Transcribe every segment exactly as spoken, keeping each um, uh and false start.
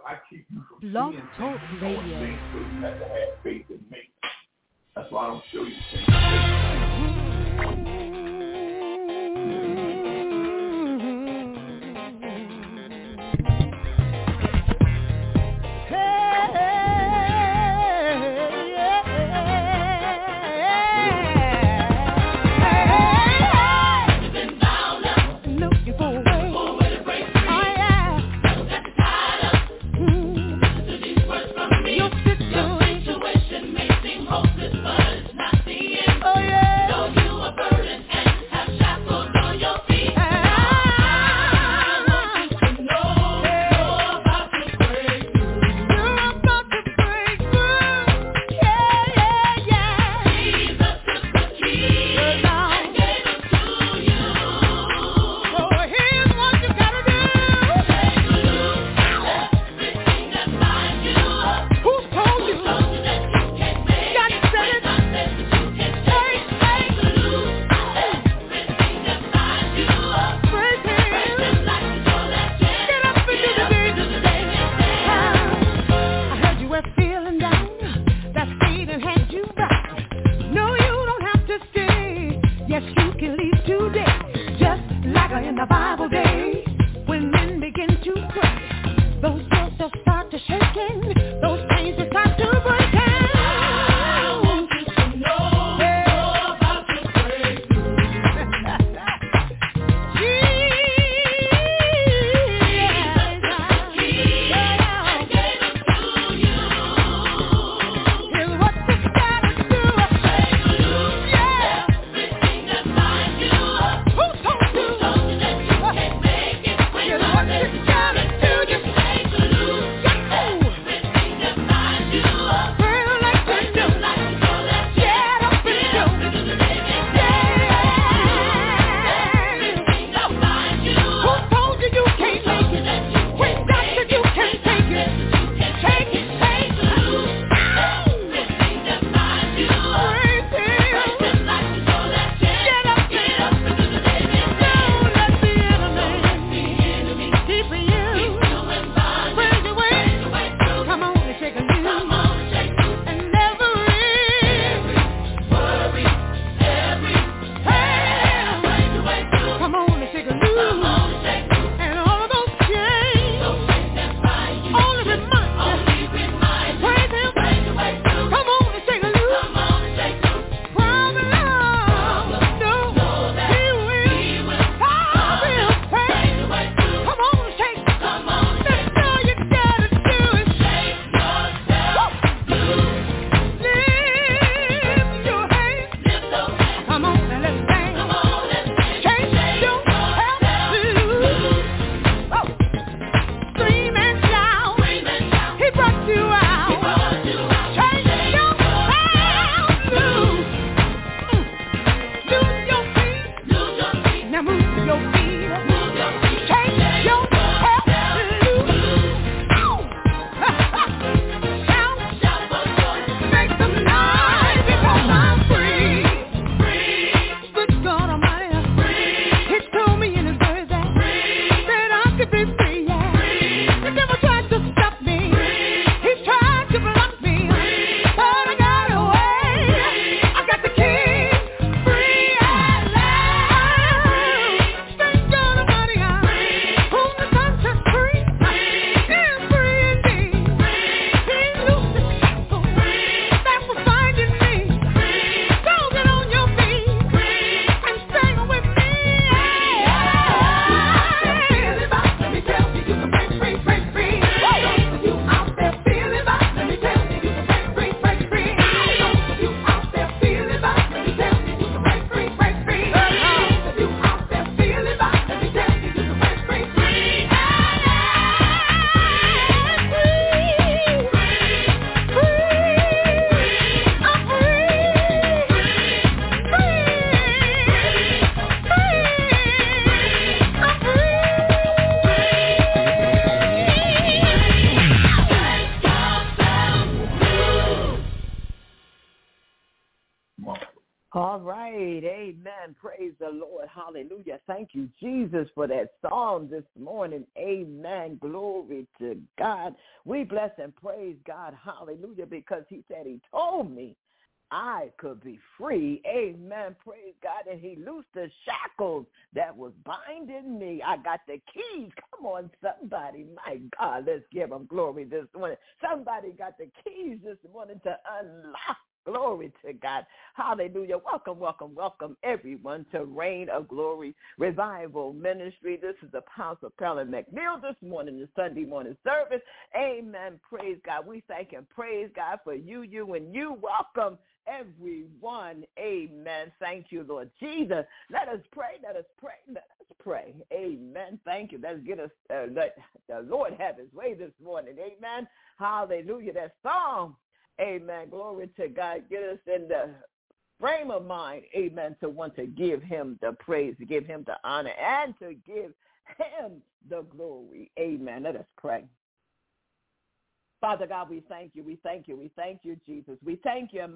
I keep you from Blog seeing Talk things, Radio. knowing things, so you have to have faith in me. That's why I don't show you things. Situation may seem hopeless, but it's not the end. Oh yeah. Though you are burdened. All right. Amen. Praise the Lord. Hallelujah. Thank you, Jesus, for that psalm this morning. Amen. Glory to God. We bless and praise God. Hallelujah. Because he said he told me I could be free. Amen. Praise God. And he loosed the shackles that was binding me. I got the keys. Come on, somebody. My God, let's give him glory this morning. Somebody got the keys this morning to unlock. Glory to God. Hallelujah. Welcome, welcome, welcome, everyone, to Reign of Glory Revival Ministry. This is Apostle Helen McNeil this morning, the Sunday morning service. Amen. Praise God. We thank and praise God for you, you, and you. Welcome, everyone. Amen. Thank you, Lord Jesus. Let us pray. Let us pray. Let us pray. Amen. Thank you. Let's get us, uh, let the Lord have his way this morning. Amen. Hallelujah. That song. Amen. Glory to God. Get us in the frame of mind, amen, to want to give him the praise, to give him the honor, and to give him the glory. Amen. Let us pray. Father God, we thank you. We thank you. We thank you, Jesus. We thank you,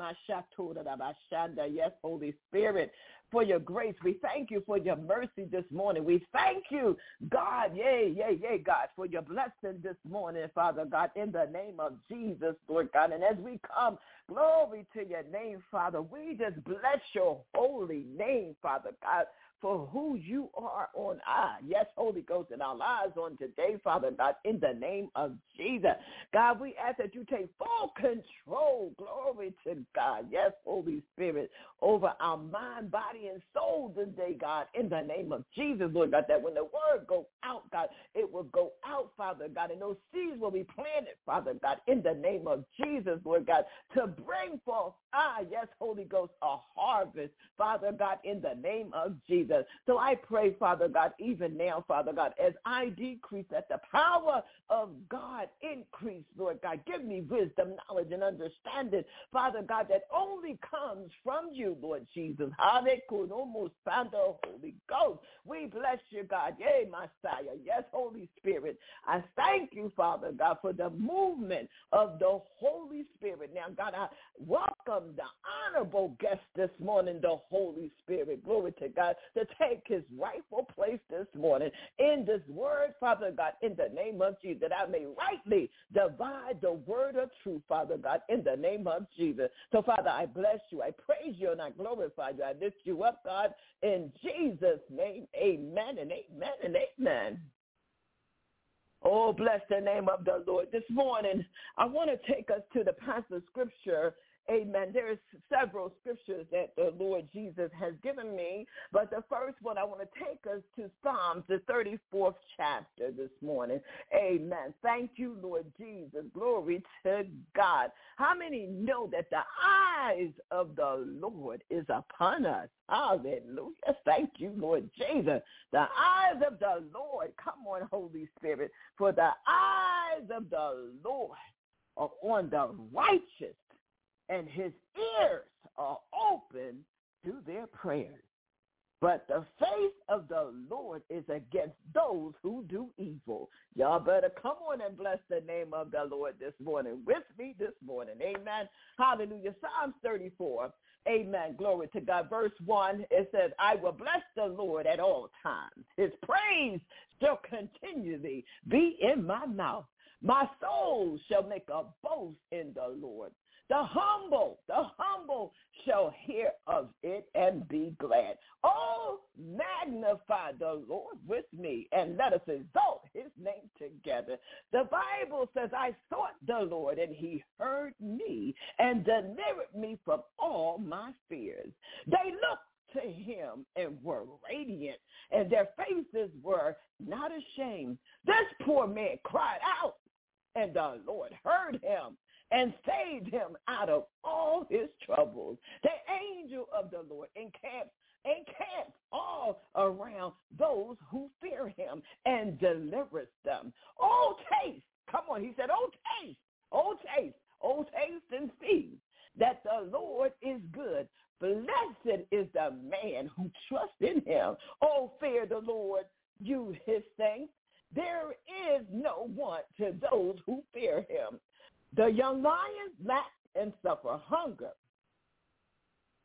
yes, Holy Spirit, for your grace. We thank you for your mercy this morning. We thank you, God, yay, yay, yay, God, for your blessing this morning, Father God, in the name of Jesus, Lord God. And as we come, glory to your name, Father, we just bless your holy name, Father God, for who you are on our, yes, Holy Ghost, in our lives on today, Father God, in the name of Jesus. God, we ask that you take full control, glory to God, yes, Holy Spirit, over our mind, body, and soul today, God, in the name of Jesus, Lord God, that when the word goes out, God, it will go out, Father God, and those seeds will be planted, Father God, in the name of Jesus, Lord God, to bring forth, ah, yes, Holy Ghost, a harvest, Father God, in the name of Jesus. So I pray, Father God, even now, Father God, as I decrease, that the power of God increase, Lord God. Give me wisdom, knowledge, and understanding, Father God, that only comes from you, Lord Jesus. Holy Ghost. We bless you, God. Yea, Messiah. Yes, Holy Spirit. I thank you, Father God, for the movement of the Holy Spirit. Now, God, I welcome the honorable guest this morning, the Holy Spirit. Glory to God, to take his rightful place this morning in this word, Father God, in the name of Jesus, that I may rightly divide the word of truth, Father God, in the name of Jesus. So, Father, I bless you, I praise you, and I glorify you. I lift you up, God, in Jesus' name. Amen and amen and amen. Oh, bless the name of the Lord. This morning, I want to take us to the passage of scripture. Amen. There's several scriptures that the Lord Jesus has given me, but the first one I want to take us to Psalms, the thirty-fourth chapter this morning. Amen. Thank you, Lord Jesus. Glory to God. How many know that the eyes of the Lord is upon us? Hallelujah. Thank you, Lord Jesus. The eyes of the Lord, come on, Holy Spirit, for the eyes of the Lord are on the righteous, and his ears are open to their prayers. But the face of the Lord is against those who do evil. Y'all better come on and bless the name of the Lord this morning with me this morning. Amen. Hallelujah. Psalms thirty-four. Amen. Glory to God. Verse one, it says, I will bless the Lord at all times. His praise shall continually be in my mouth. My soul shall make a boast in the Lord. The humble, the humble shall hear of it and be glad. Oh, magnify the Lord with me, and let us exalt his name together. The Bible says, I sought the Lord, and he heard me and delivered me from all my fears. They looked to him and were radiant, and their faces were not ashamed. This poor man cried out, and the Lord heard him and saved him out of all his troubles. The angel of the Lord encamps, encamps all around those who fear him and delivers them. Oh, taste. Come on, he said, oh, taste. Oh, taste. Oh, taste and see that the Lord is good. Blessed is the man who trusts in him. Oh, fear the Lord, you his saints. There is no want to those who fear him. The young lions lack and suffer hunger,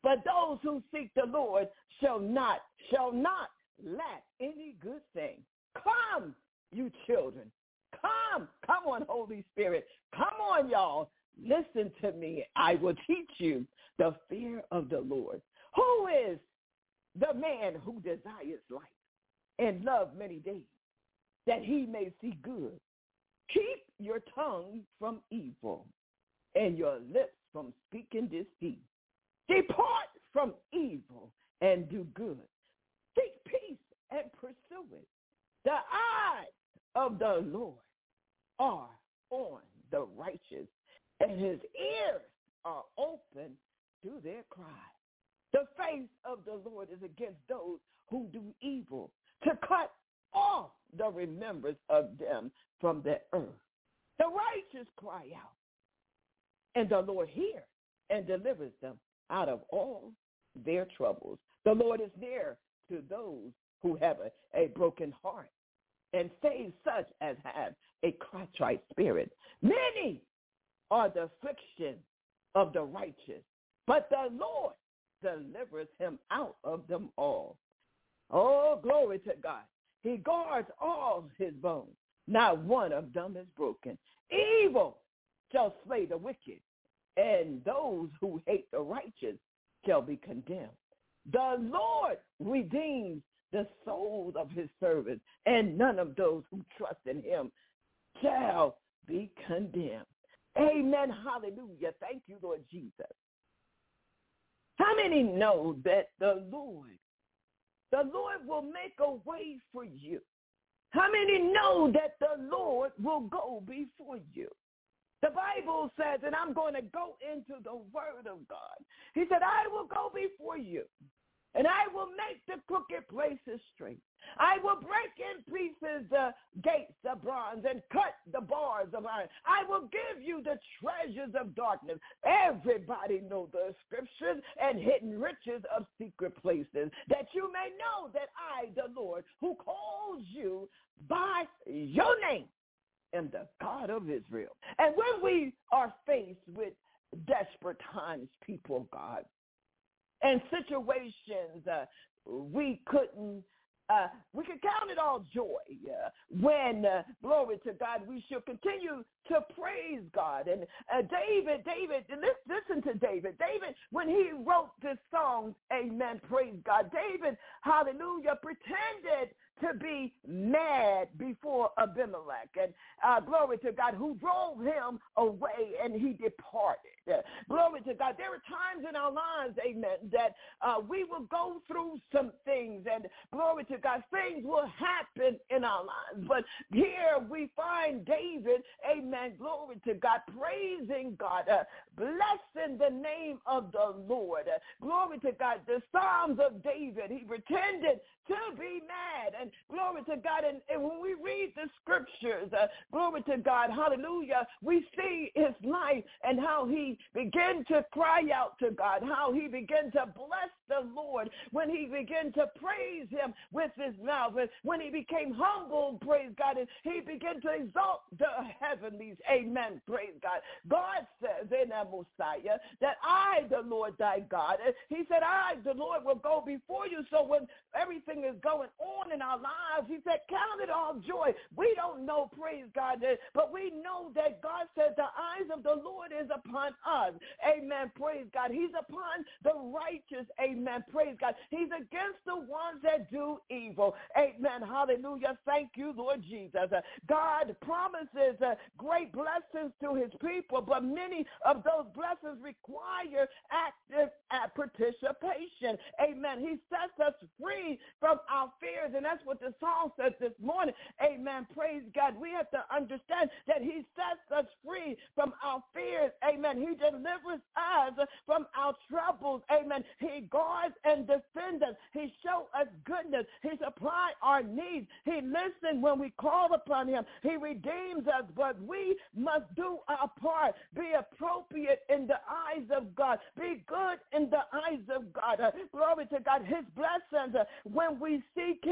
But those who seek the Lord shall not, shall not lack any good thing. Come, you children. Come. Come on, Holy Spirit. Come on, y'all. Listen to me. I will teach you the fear of the Lord. Who is the man who desires life and love many days, that he may see good? Keep your tongue from evil and your lips from speaking deceit. Depart from evil and do good. Seek peace and pursue it. The eyes of the Lord are on the righteous, and his ears are open to their cry. The face of the Lord is against those who do evil, to cut off the remembrance of them from the earth. The righteous cry out, and the Lord hears and delivers them out of all their troubles. The Lord is near to those who have a, a broken heart, and saves such as have a contrite spirit. Many are the affliction of the righteous, but the Lord delivers him out of them all. Oh, glory to God. He guards all his bones. Not one of them is broken. Evil shall slay the wicked, and those who hate the righteous shall be condemned. The Lord redeems the souls of his servants, and none of those who trust in him shall be condemned. Amen. Hallelujah. Thank you, Lord Jesus. How many know that the Lord, the Lord will make a way for you? How many know that the Lord will go before you? The Bible says, and I'm going to go into the word of God. He said, I will go before you, and I will make the crooked places straight. I will break in pieces the gates of bronze and cut the bars of iron. I will give you the treasures of darkness. Everybody know the scriptures, and hidden riches of secret places, that you may know that I, the Lord, who calls you by your name, am the God of Israel. And when we are faced with desperate times, people of God, and situations uh, we couldn't, uh, we can count it all joy uh, when, uh, glory to God, we should continue to praise God. And uh, David, David, listen to David. David, when he wrote this song, amen, praise God, David, hallelujah, pretended to be mad before Abimelech, and uh, glory to God, who drove him away, and he departed. Uh, glory to God. There are times in our lives, amen, that uh, we will go through some things, and glory to God, things will happen in our lives. But here we find David, amen, glory to God, praising God, uh, blessing the name of the Lord. Uh, glory to God. The Psalms of David, he pretended to be mad, and glory to God. And, and when we read the scriptures, uh, glory to God, hallelujah, we see his life and how he began to cry out to God, how he began to bless the Lord, when he began to praise him with his mouth, and when he became humble, praise God, and he began to exalt the heavenlies, amen, praise God. God says in the Messiah that I, the Lord thy God, he said, I, the Lord, will go before you. So when everything is going on in our lives, he said, count it all joy. We don't know, praise God, but we know that God said the eyes of the Lord is upon us, amen, praise God. He's upon the righteous, amen, praise God. He's against the ones that do evil, amen, hallelujah. Thank you, Lord Jesus. Uh, God promises uh, great blessings to his people, but many of those blessings require active uh, participation, amen. He sets us free from our fears, and that's what the song says this morning, amen, praise God. We have to understand that he sets us free from our fears, amen. He delivers us from our troubles, amen. He guards and defends us. He shows us goodness. He supplies our needs. He listens when we call upon him. He redeems us, but we must do our part. Be appropriate in the eyes of God. Be good in the eyes of God. Uh, glory to God. His blessings, uh, when we seek him,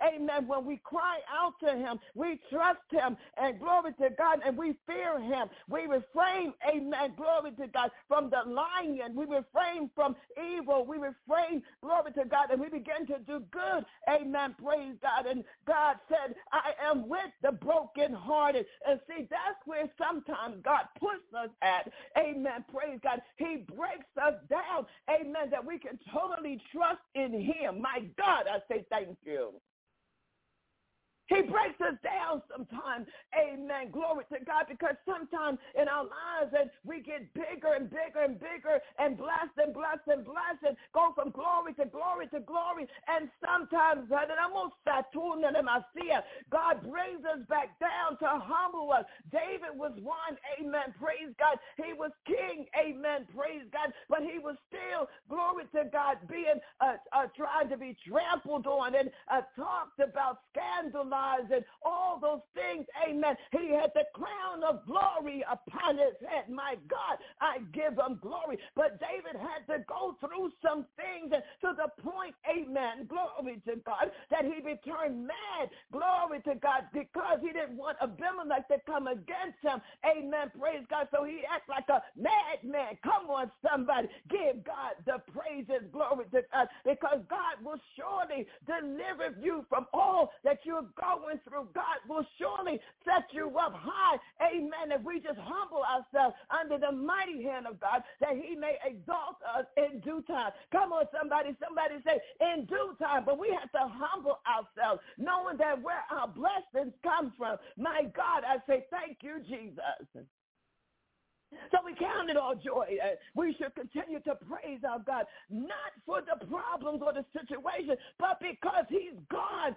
amen, when we cry out to him, we trust him, and glory to God, and we fear him. We refrain, amen, glory to God, from the lion. We refrain from evil. We refrain, glory to God, and we begin to do good, amen, praise God. And God said, I am with the brokenhearted. And see, that's where sometimes God puts us at, amen, praise God. He breaks us down, amen, that we can totally trust in him. My God, I say thank you. He breaks us down sometimes, amen, glory to God, because sometimes in our lives and we get bigger and bigger and bigger and blessed and blessed and blessed and go from glory to glory to glory, and sometimes God brings us back down to humble us. David was one, amen, praise God. He was king, amen, praise God, but he was still, glory to God, being uh, uh, trying to be trampled on and uh, talked about, scandal and all those things, amen. He had the crown of glory upon his head. My God, I give him glory. But David had to go through some things to the point, amen, glory to God, that he returned mad, glory to God, because he didn't want Abimelech to come against him, amen, praise God. So he acted like a madman. Come on, somebody, give God the praises, glory to God, because God will surely deliver you from all that you're going through. God will surely set you up high, amen, if we just humble ourselves under the mighty hand of God, that he may exalt us in due time. Come on, somebody, somebody say, in due time, but we have to humble ourselves, knowing that where our blessings come from. My God, I say thank you, Jesus. So we count it all joy. Uh, we should continue to praise our God, not for the problems or the situation, but because he's God.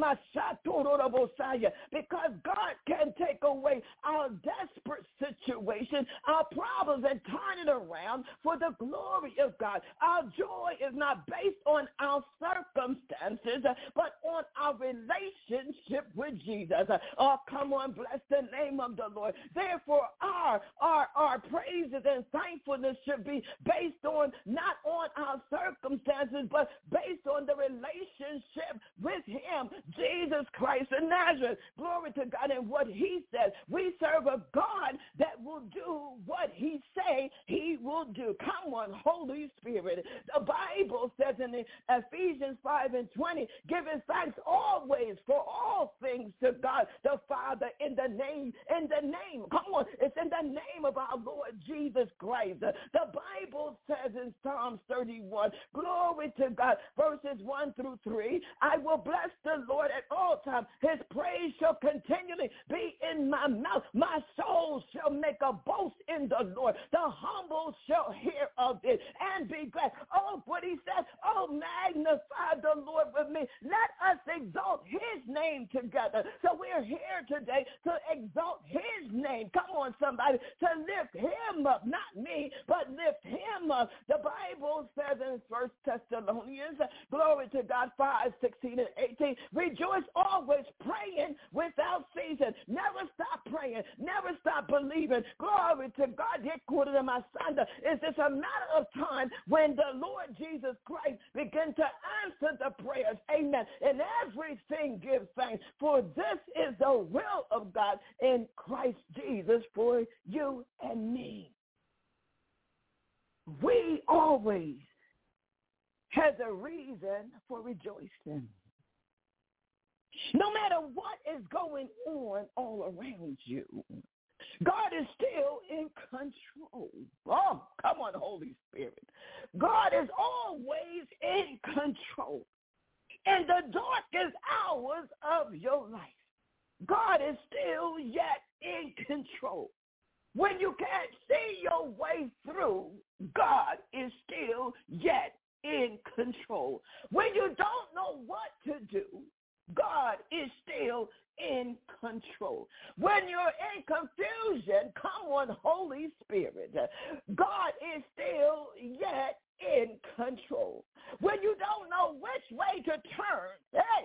Because God can take away our desperate situation, our problems, and turn it around for the glory of God. Our joy is not based on our circumstances, but on our relationship with Jesus. Oh, come on, bless the name of the Lord. Therefore, our, our, our praises and thankfulness should be based on, not on our circumstances, but based on the relationship with him, Jesus Christ of Nazareth. Glory to God. And what he said, we serve a God that will do what he say he will do. Come on, Holy Spirit. The Bible says in Ephesians five and twenty, giving thanks always for all things to God the Father in the name, in the name, come on, it's in the name of our Lord Jesus Christ. The Bible says in Psalms thirty-one, glory to God, verses one through three, I will bless the Lord at all times. His praise shall continually be in my mouth. My soul shall make a boast in the Lord. The humble shall hear of it and be glad. Oh, what he says, oh, magnify the Lord with me. Let us exalt his name together. So we're here today to exalt his name. Come on, somebody, to lift him up, not me, but lift him up. The Bible says in First Thessalonians, glory to God, five, sixteen, and eighteen, rejoice always, praying without ceasing. Never stop praying. Never stop believing. Glory to God. Is this a matter of time when the Lord Jesus Christ begin to answer the prayers? Amen. And everything give thanks, for this is the will of God in Christ Jesus for you and me. We always have a reason for rejoicing. No matter what is going on all around you, God is still in control. Oh, come on, Holy Spirit. God is always in control. In the darkest hours of your life, God is still yet in control. When you can't see your way through, God is still yet in control. When you don't know what to do, God is still in control. When you're in confusion, come on, Holy Spirit, God is still yet in control. When you don't know which way to turn, hey,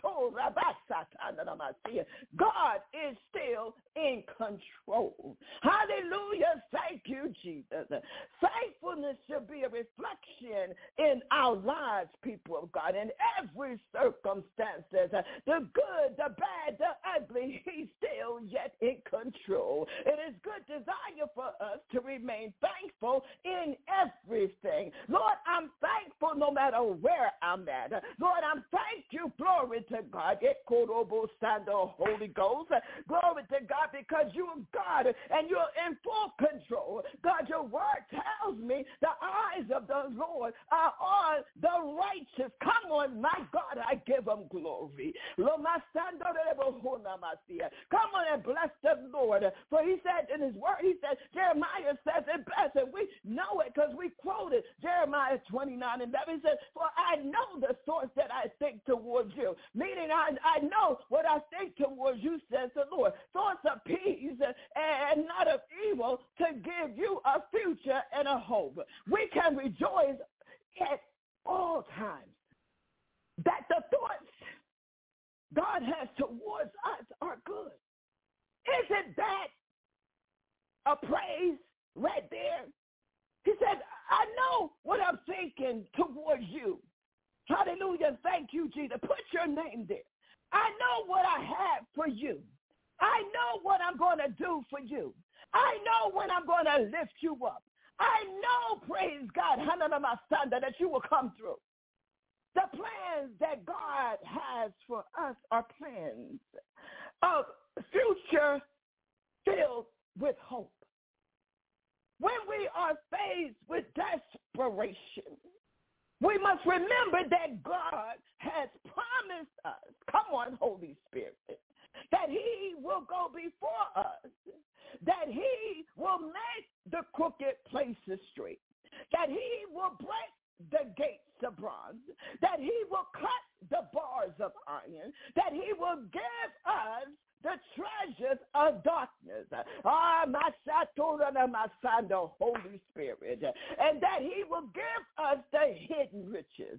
God is still in control. Hallelujah. Thank you, Jesus. Faithfulness should be a reflection in our lives, people of God, in every circumstances. The good, the bad, the ugly, he's still yet in control. It is good desire for us to remain thankful in everything. Lord, I'm thankful no matter where I'm at. Lord, I'm thank you, glory to God, Holy Ghost, glory to God, because you are God and you're in full control. God, your word tells me the eyes of the Lord are on the righteous. Come on, my God, I give them glory. Come on and bless the Lord. For he said in his word, he said, Jeremiah says it best, and we know it because we quoted Jeremiah twenty-nine and eleven. He said, for I know the thoughts that I think towards you. Meaning I, I know what I think towards you, says the Lord. Thoughts of peace and not of evil, to give you a future and a hope. We can rejoice at all times that the thoughts God has towards us are good. Isn't that a praise right there? He said, I know what I'm thinking towards you. Hallelujah. Thank you, Jesus. Put your name there. I know what I have for you. I know what I'm going to do for you. I know when I'm going to lift you up. I know, praise God, that you will come through. The plans that God has for us are plans of future filled with hope. When we are faced with desperation, we must remember that God has promised us, come on, Holy Spirit, that he will go before us, that he will make the crooked places straight, that he will break the gates of bronze, that he will cut the bars of iron, that he will give us the treasures of darkness, ah, my Saturna, my son, the Holy Spirit, and that he will give us the hidden riches.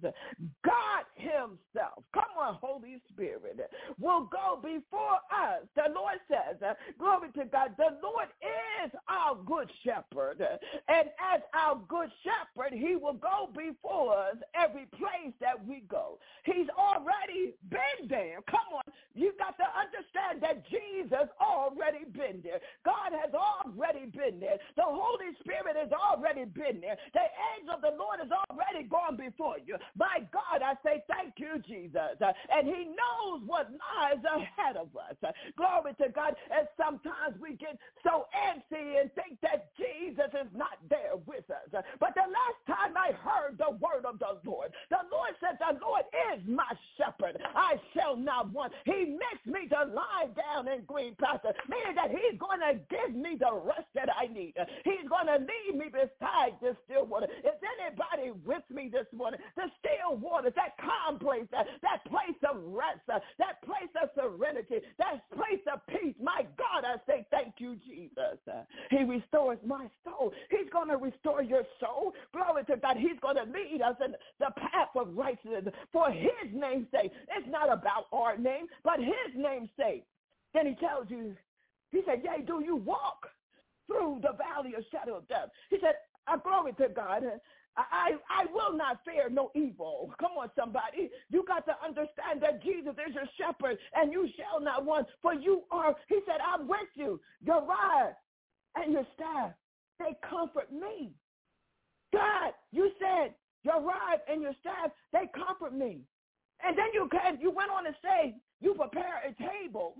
God himself, come on, Holy Spirit, will go before us. The Lord says, glory to God, the Lord is our good shepherd, and as our good shepherd, he will go before us every place that we go. He's already been there. Come on, you got to understand that Jesus already been there. God has already been there. The Holy Spirit has already been there. The angel of the Lord has already gone before you. My God, I say thank you, Jesus. Uh, and he knows what lies ahead of us. Uh, glory to God. And sometimes we get so antsy and think that Jesus is not there with us. Uh, but the last time I heard the word of the Lord, the Lord said, the Lord is my shepherd. I shall not want. He makes me to lie down in green pastures, meaning that he's going to give me the rest that I need. He's going to lead me beside the still water. Is anybody with me this morning? The still water, that calm place, that, that place of rest, uh, that place of serenity, that place of peace. My God, I say thank you, Jesus. Uh, he restores my soul. He's going to restore your soul. Glory to God. He's going to lead us in the path of righteousness for his name's sake. It's not about our name, but his name's sake. Then he tells you, he said, yea, do you walk through the valley of shadow of death? He said, I glory to God. I, I, I will not fear no evil. Come on, somebody. You got to understand that Jesus is your shepherd, and you shall not want, for you are, he said, I'm with you. Your rod and your staff, they comfort me. God, you said, your rod and your staff, they comfort me. And then you, you went on to say, you prepare a table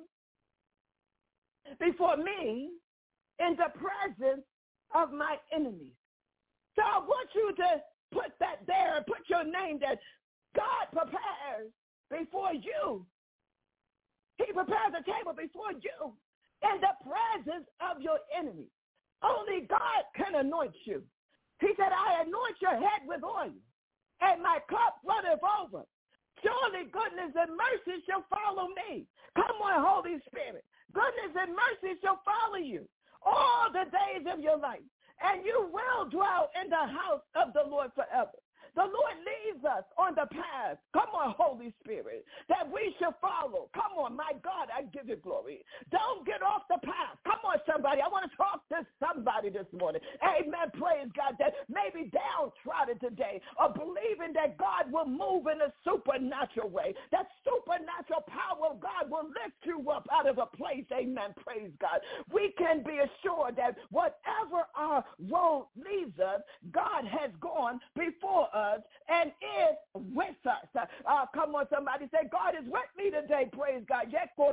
before me in the presence of my enemies. So I want you to put that there and put your name that God prepares before you. He prepares a table before you in the presence of your enemies. Only God can anoint you. He said, I anoint your head with oil, and my cup runneth over. Surely goodness and mercy shall follow me. Come on, Holy Spirit. Goodness and mercy shall follow you all the days of your life. and you will dwell in the house of the Lord forever. The Lord leads us on the path, come on, Holy Spirit, that we should follow. Come on, my God, I give you glory. Don't get off the path. Come on, somebody. I want to talk to somebody this morning. Amen, praise God, that may be downtrodden today or believing that God will move in a supernatural way. That supernatural power of God will lift you up out of a place. Amen, praise God. We can be assured that whatever our road leads us, God has gone before us and is with us. Uh, come on, somebody say, God is with me today, praise God.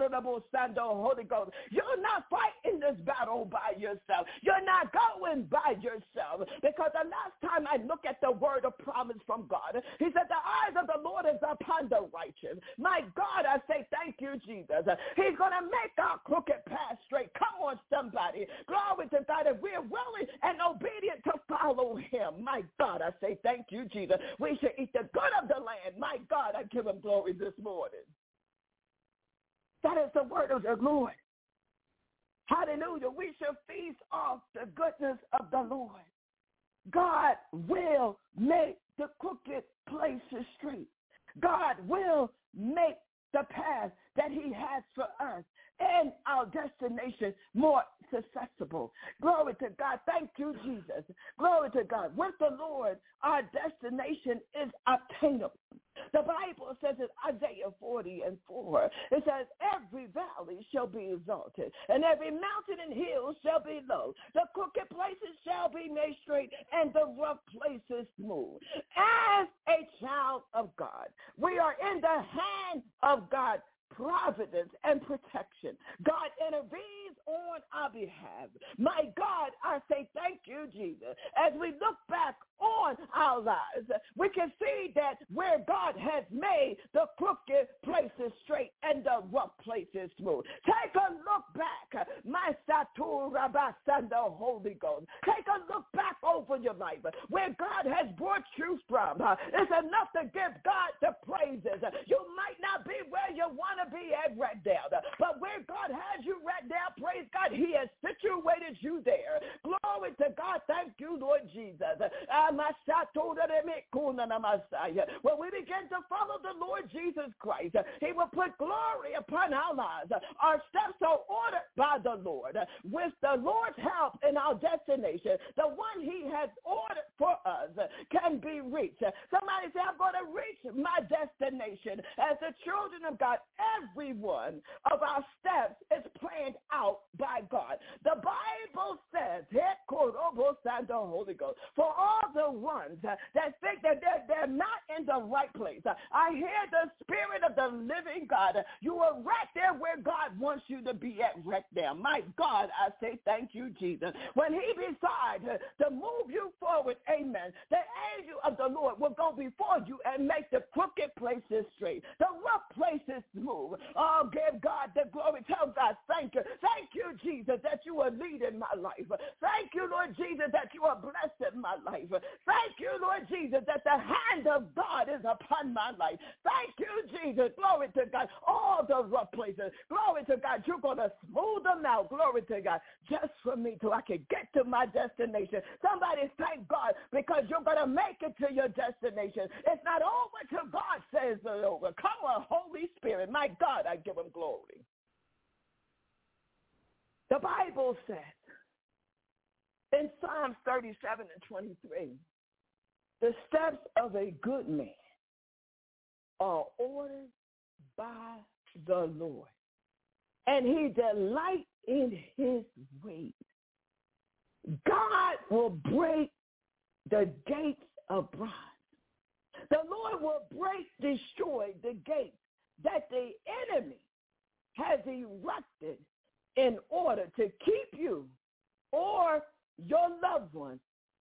Holy Ghost. You're not fighting this battle by yourself. You're not going by yourself, because the last time I look at the word of promise from God, he said the eyes of the Lord is upon the righteous. My God, I say thank you, Jesus. He's going to make our crooked path straight. Come on, somebody. Glory to God, if we're willing and obedient to follow him. My God, I say thank you, Jesus. We should eat the good of the land. My God, I give him glory this morning. That is the word of the Lord. Hallelujah. We should feast off the goodness of the Lord. God will make the crooked places straight. God will make the path that he has for us and our destination more accessible. Glory to God. Thank you, Jesus. Glory to God. With the Lord, our destination is obtainable. The Bible says in Isaiah forty and four, it says, every valley shall be exalted, and every mountain and hill shall be low. The crooked places shall be made straight, and the rough places smooth. As a child of God, we are in the hand of God, providence and protection. God intervenes on our behalf. My God, I say thank you, Jesus. As we look back on our lives, we can see that where God has made the crooked places straight and the rough places smooth. Take a look back, my Satur Rabasanda Holy Ghost. Take a look back over your life, where God has brought you from. It's enough to give God the praises. You might not be where you want to be at right now, but where God has you right now, praise God, he has situated you there. Glory to God. Thank you, Lord Jesus. When we begin to follow the Lord Jesus Christ, he will put glory upon our lives. Our steps are ordered by the Lord. With the Lord's help in our destination, the one he has ordered for us can be reached. Somebody say, I'm going to reach my destination. As the children of God, every one of our steps is planned out by God. The Bible says, the Holy Ghost, for all the ones that think that they're, they're not in the right place, I hear the Spirit of the living God. You are right there where God wants you to be at right now. My God, I say thank you, Jesus. When he decides to move you forward, amen, the angel of the Lord will go before you and make the crooked places straight, the rough places smooth. Oh, give God the glory. Tell God, thank you. Thank you, Jesus, that you are leading my life. Thank you, Lord Jesus, that you are blessing my life. Thank you, Lord Jesus, that the hand of God is upon my life. Thank you, Jesus. Glory to God. All the rough places. Glory to God. You're going to smooth them out. Glory to God. Just for me till I can get to my destination. Somebody thank God, because you're going to make it to your destination. It's not over till God says it's over. Come on, Holy Spirit. My God, I give him glory. The Bible says in Psalms thirty-seven and twenty-three, the steps of a good man are ordered by the Lord, and he delights in his ways. God will break the gates of bronze. The Lord will break, destroy the gates that the enemy has erected in order to keep you or your loved ones,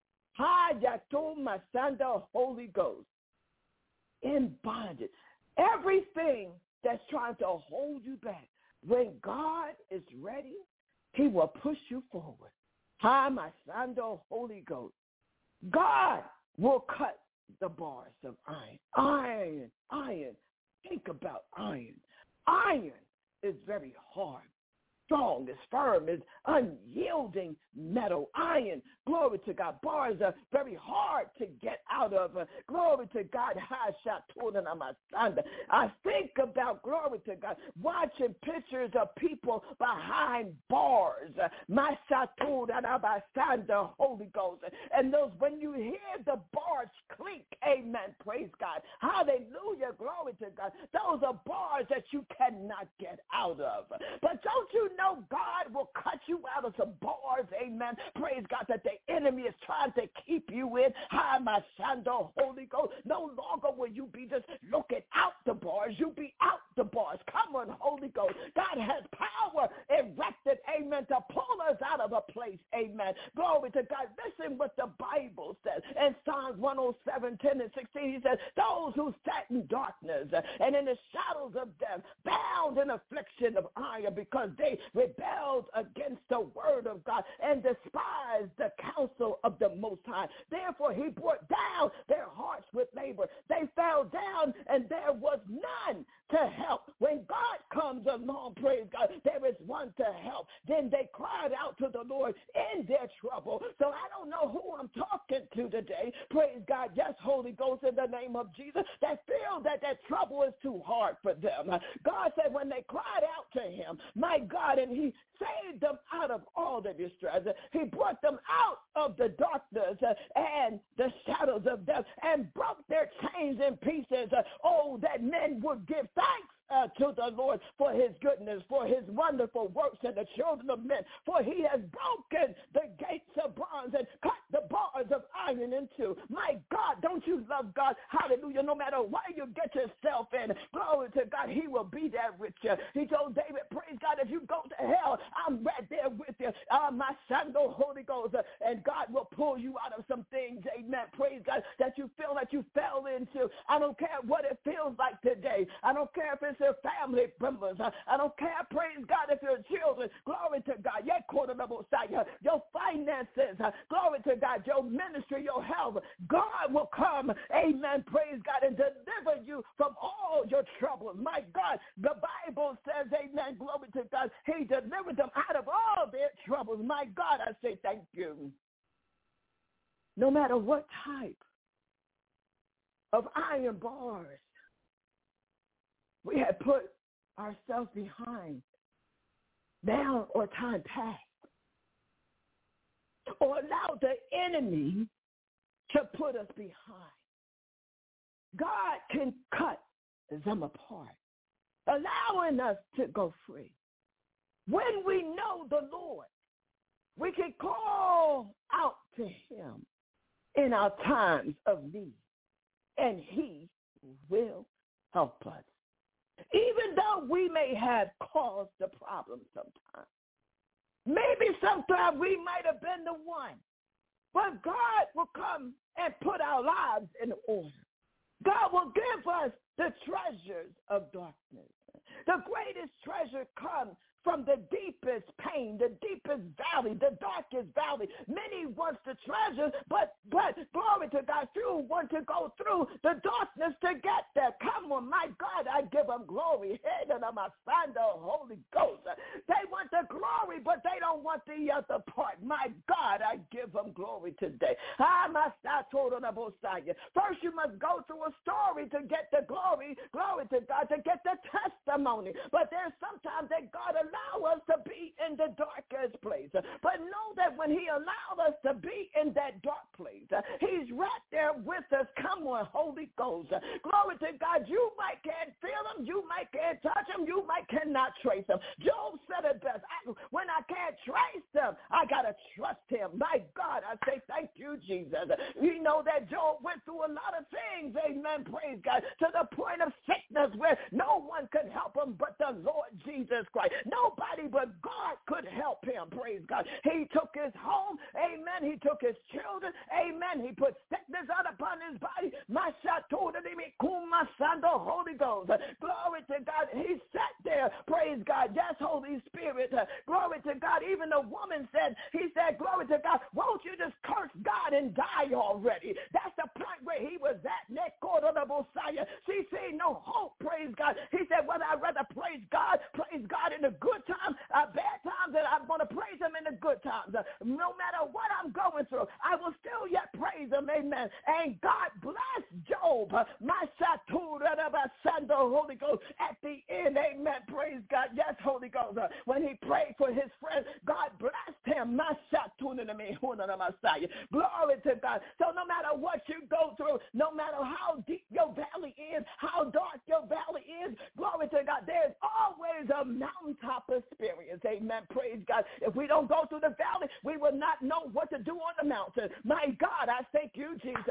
Masanda, Holy Ghost, in bondage. Everything that's trying to hold you back, when God is ready, he will push you forward. Masanda, Holy Ghost. God will cut the bars of iron. Iron, iron. Think about iron. Iron is very hard. strong, is firm, is unyielding metal, iron. Glory to God. Bars are very hard to get out of. Uh, glory to God. I think about, glory to God, watching pictures of people behind bars. My the Holy Ghost. And those, when you hear the bars clink, amen, praise God. Hallelujah, glory to God. Those are bars that you cannot get out of. But don't you know God will cut you out of some bars, amen, praise God, that the enemy is trying to keep you in. Hi, my Shando, Holy Ghost. No longer will you be just looking out the bars. You'll be out the bars. Come on, Holy Ghost. God has power erected, amen, to pull us out of a place, amen. Glory to God. Listen what the Bible says. In Psalms one oh seven, ten and sixteen, he says, those who sat in darkness and in the shadows of death, bound in affliction of iron, because they rebelled against the word of God and despised the counsel of the Most High. Therefore, he brought down their hearts with labor. They fell down, and there was none to help. When God comes along, praise God, there is one to help. Then they cried out to the Lord in their trouble. So I don't know who I'm talking to today. Praise God. Yes, Holy Ghost, in the name of Jesus, that feel that that trouble is too hard for them. God said when they cried out to him, my God, and he saved them out of all their distress. He brought them out of the darkness and the shadows of death and broke their chains in pieces. Oh, that men would give thanks Uh, to the Lord for his goodness, for his wonderful works in the children of men, for he has broken the gates of bronze and cut the bars of iron in two. My God, don't you love God? Hallelujah. No matter where you get yourself in, glory to God, he will be there with you. He told David, praise God, if you go to hell, I'm right there with you. Uh, my son, the Holy Ghost, uh, and God will pull you out of some things, amen, praise God, that you feel that you fell into. I don't care what it feels like today. I don't care if it's your family members. I don't care, praise God, if your children, glory to God, your finances, glory to God, your ministry, your health, God will come, amen, praise God, and deliver you from all your troubles. My God, the Bible says, amen, glory to God, he delivered them out of all their troubles. My God, I say thank you. No matter what type of iron bars we had put ourselves behind, now or time past, or allow the enemy to put us behind. God can cut them apart, allowing us to go free. When we know the Lord, we can call out to him in our times of need, and he will help us. Even though we may have caused the problem sometimes. Maybe sometimes we might have been the one. But God will come and put our lives in order. God will give us the treasures of darkness. The greatest treasure comes from the deepest pain, the deepest valley, the darkest valley. Many wants the treasure, but, but glory to God, few want to go through the darkness to get there. Come on, my God, I give them glory. Hey, that I'm a son of the Holy Ghost. They want the glory, but they don't want the other part. My God, I give them glory today. First, you must go through a story to get the glory, glory to God, to get the testimony. But there's sometimes that God allow us to be in the darkest place. But know that when he allowed us to be in that dark place, he's right there with us. Come on, Holy Ghost. Glory to God. You might can't feel him. You might can't touch him. You might cannot trace him. Job said it best. I, when I can't trace them, I got to trust him. My God, I say thank you, Jesus. We know that Job went through a lot of things, amen, praise God, to the point of sickness where no one could help him but the Lord Jesus Christ. Nobody but God could help him, praise God. He took his home, amen. He took his children, amen. He put sickness out upon his body. My the Holy Ghost. Glory to God. He sat there, praise God. Yes, Holy Spirit. Glory to God. Even the woman said, he said, glory to God, won't you just curse God and die already? That's the point where he was at. She seen no hope, praise God. He said, whether I'd rather praise God, praise God in the good times, uh, bad times, that I'm going to praise him in the good times. Uh, no matter what I'm going through, I will still yet praise him, amen. And God bless Job, uh, my Satura, the Holy Ghost, at the end, amen, praise God. Yes, Holy Ghost, uh, when he prayed for his friend, God blessed him, my Satura, Messiah. Glory to God. So no matter what you go through, no matter how deep your valley is, how dark your valley is, glory to God, there's always a mountaintop experience. Amen. Praise God. If we don't go through the valley, we will not know what to do on the mountain. My God, I thank you, Jesus.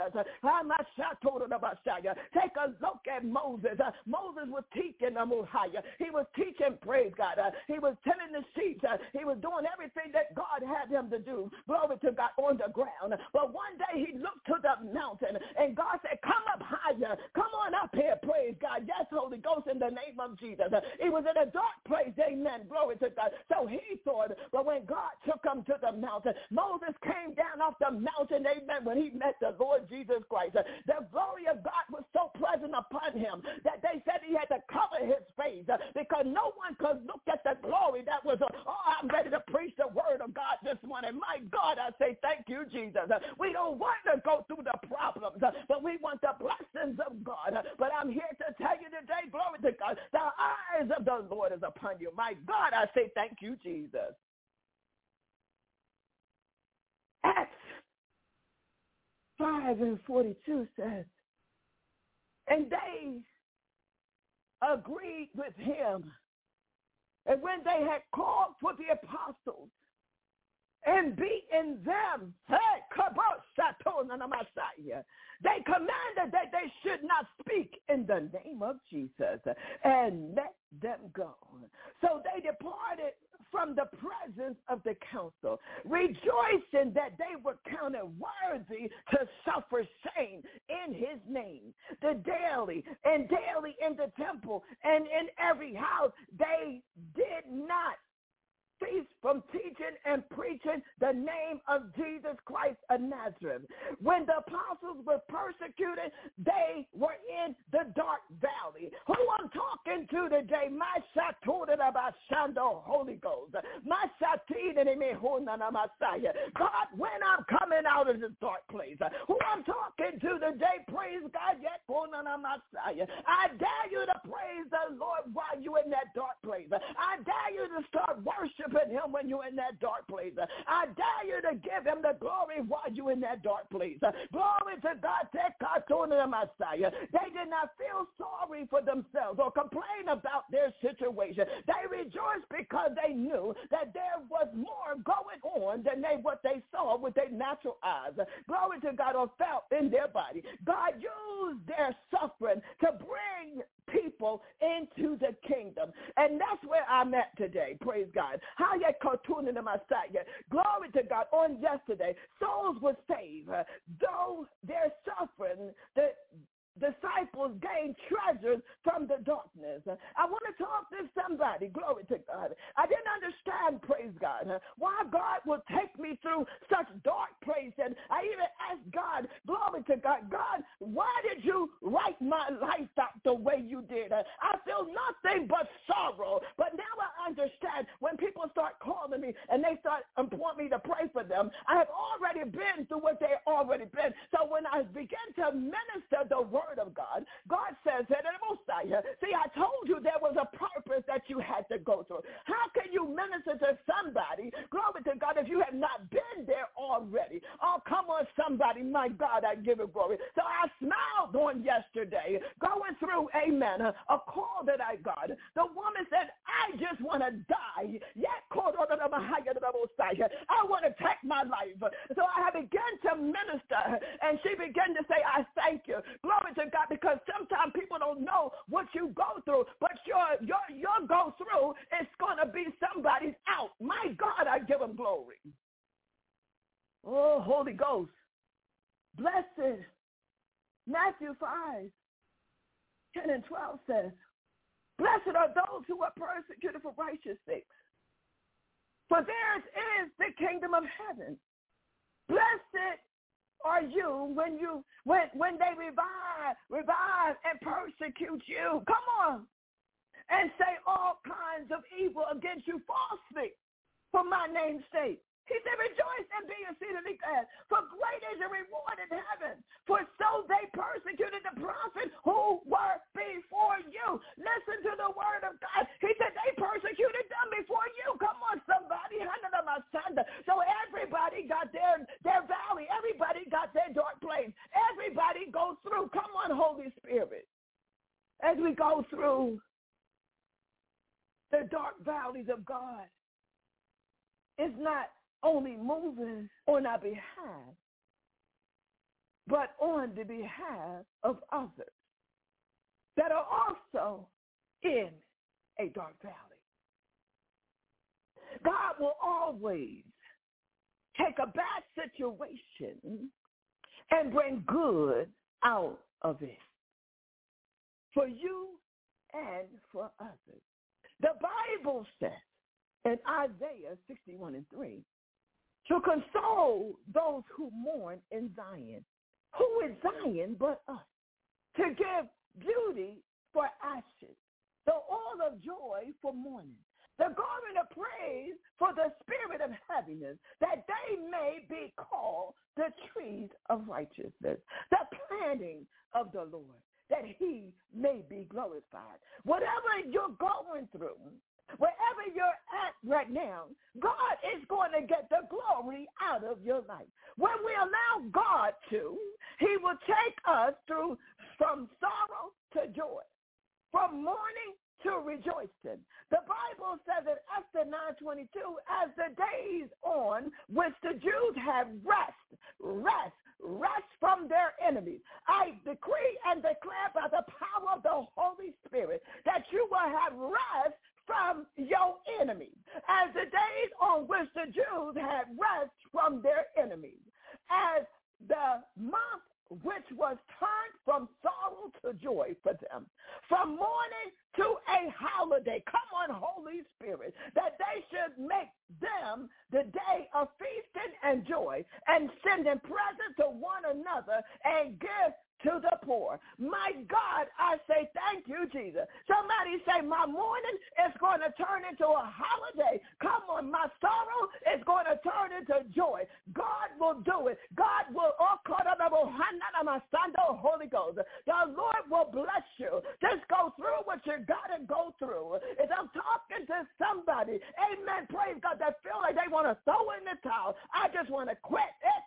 Take a look at Moses. Uh, Moses was teaching the Muhaya. He was teaching, praise God. Uh, he was telling the sheep. Uh, he was doing everything that God had him to do. Glory to God on the ground. But one day he looked to the mountain and God said, come up higher. Come on up here, praise God. Yes, Holy Ghost, in the name of Jesus. He was in a dark place, amen. Glory to God. So he thought, but when God took him to the mountain, Moses came down off the mountain, amen, when he met the Lord Jesus Christ. The glory of God was so present upon him that they said he had to cover his face because no one could look at the glory that was, oh, I'm ready to preach the word of God this morning. My God, I say thank you, Jesus. We don't want to go through the problems, but we want the blessings of God. But I'm here to tell you today, glory to God, the eyes of the Lord is upon you. My God, I say thank you, Jesus. Acts five and forty-two says, and they agreed with him. And when they had called for the apostles and beaten them, they commanded that they should not speak in the name of Jesus and let them go. So they departed from the presence of the council, rejoicing that they were counted worthy to suffer shame in his name. The daily and daily in the temple and in every house, they did not cease from teaching and preaching the name of Jesus Christ of Nazareth. When the apostles were persecuted, they were in the dark valley. Who I'm talking to today, my Shando Holy Ghost, my God, when I'm coming out of this dark place, who I'm talking to today, praise God, yet I dare you to praise the Lord while you're in that dark place. I dare you to start worshiping him when you're in that dark place. I dare you to give him the glory while you're in that dark place. Glory to God. They did not feel sorry for themselves or complain about their situation. They rejoiced because they knew that there was more going on than they what they saw with their natural eyes. Glory to God, or felt in their body. God used their suffering to bring people into the kingdom. And that's where I'm at today. Praise God. How you cartooning in my side? Glory to God. On yesterday, souls were saved. Though they're suffering, the disciples gained treasures from the darkness. I want to talk to somebody. Glory to God. I didn't understand, praise God, why God would take me through such dark place. And I even asked God, glory to God, God, why did you write my life out the way you did? I feel nothing but sorrow. But now I understand when people start calling me and they start wanting me to pray for them, I have already been through what they already been. So when I begin to minister the word of God, God says that in the Messiah, see, I told you there was a purpose that you had to go through. How can you minister to somebody, glory to God, if you have not been there already? Oh, come on, somebody, my God, I give it glory. So I smiled on yesterday, going through, amen, a, a call that I got. The woman said, I just want to die. Yet, I want to take my life. So I began to minister, and she began to say, I thank you. Glory to God, because sometimes people don't know what you go through, but your your your go through is going to be somebody's out. My God, I give him glory. Oh, Holy Ghost. Blessed. Matthew five, ten and twelve says, blessed are those who are persecuted for righteousness sake, for theirs is the kingdom of heaven. blessed are you when you when when they revive, revive and persecute you. Come on. And say all kinds of evil against you falsely for my name's sake. He said, rejoice and be exceedingly glad, for great is your reward in heaven. For so they persecuted the prophets who were before you. Listen to the word of God. He said they persecuted them before you. Come on, somebody. So everybody got their, their valley. Everybody got their dark place. Everybody goes through. Come on, Holy Spirit. As we go through the dark valleys of God, it's not only moving on our behalf, but on the behalf of others that are also in a dark valley. God will always take a bad situation and bring good out of it for you and for others. The Bible says in Isaiah sixty-one and three, to console those who mourn in Zion. Who is Zion but us? To give beauty for ashes, the oil of joy for mourning, the garment of praise for the spirit of heaviness, that they may be called the trees of righteousness, the planting of the Lord, that he may be glorified. Whatever you're going through, wherever you're at right now, God is going to get the glory out of your life. When we allow God to, he will take us through from sorrow to joy, from mourning to rejoicing. The Bible says in Esther nine twenty-two, as the days on which the Jews have rest, rest, rest from their enemies, I decree and declare by the power of the Holy Spirit that you will have rest from your enemies, as the days on which the Jews had rest from their enemies, as the month which was turned from sorrow to joy for them, from mourning to a holiday. Come on, Holy Spirit, that they should make them the day of feasting and joy, and sending presents to one another and give to the poor. My God, I say thank you, Jesus. Somebody say, my mourning is going to turn into a holiday. Come on, my sorrow is going to turn into joy. God will do it. God will, oh, Holy Ghost. The Lord will bless you. Just go through what you got to go through. If I'm talking to somebody, amen, praise God, that feel like they want to throw in the towel, I just want to quit.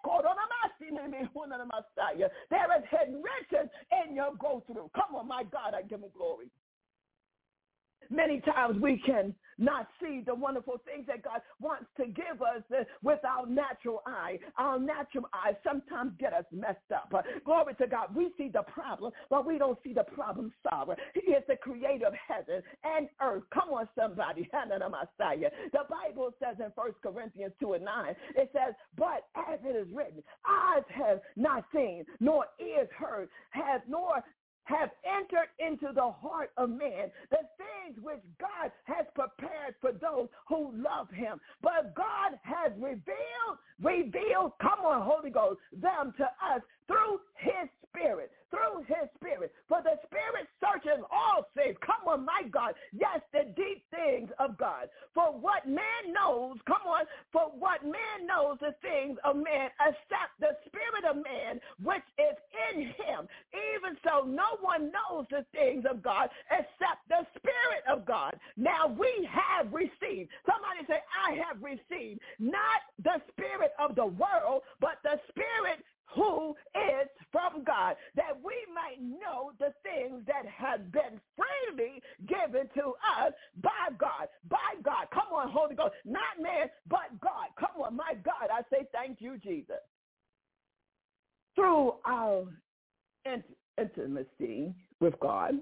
There is hidden riches in your go through. Come on, my God, I give him glory. Many times we can not see the wonderful things that God wants to give us uh, with our natural eye. Our natural eye sometimes get us messed up. Uh, glory to God. We see the problem, but we don't see the problem solver. He is the creator of heaven and earth. Come on, somebody. The Bible says in First Corinthians two and nine, it says, but as it is written, eyes have not seen, nor ears heard, have nor have entered into the heart of man the things which God has prepared for those who love him. But God has revealed, revealed, come on, Holy Ghost, them to us through his Spirit, through his Spirit. For the Spirit searches all things. Come on, my God. Yes, the deep things of God. For what man knows, come on, for what man knows the things of man, except the Spirit of man, which is in him. Even so, no one knows the things of God except the Spirit of God. Now we have received. Somebody say, I have received not the spirit of the world, but the Spirit who is from God, that we might know the things that have been freely given to us by God, by God. Come on, Holy Ghost, not man, but God. Come on, my God, I say thank you, Jesus. Through our int- intimacy with God,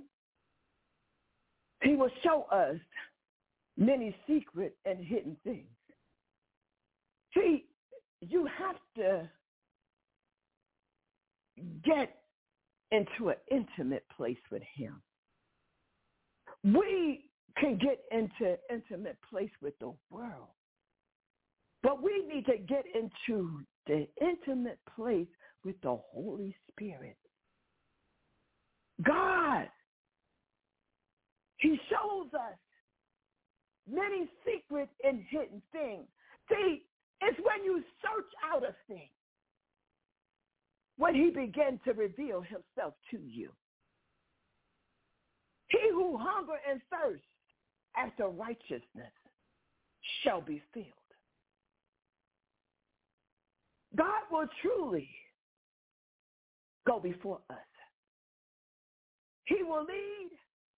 he will show us many secret and hidden things. See, you have to get into an intimate place with him. We can get into an intimate place with the world, but we need to get into the intimate place with the Holy Spirit. God, he shows us many secret and hidden things. See, it's when you search out a thing when he began to reveal himself to you. He who hunger and thirst after righteousness shall be filled. God will truly go before us. He will lead,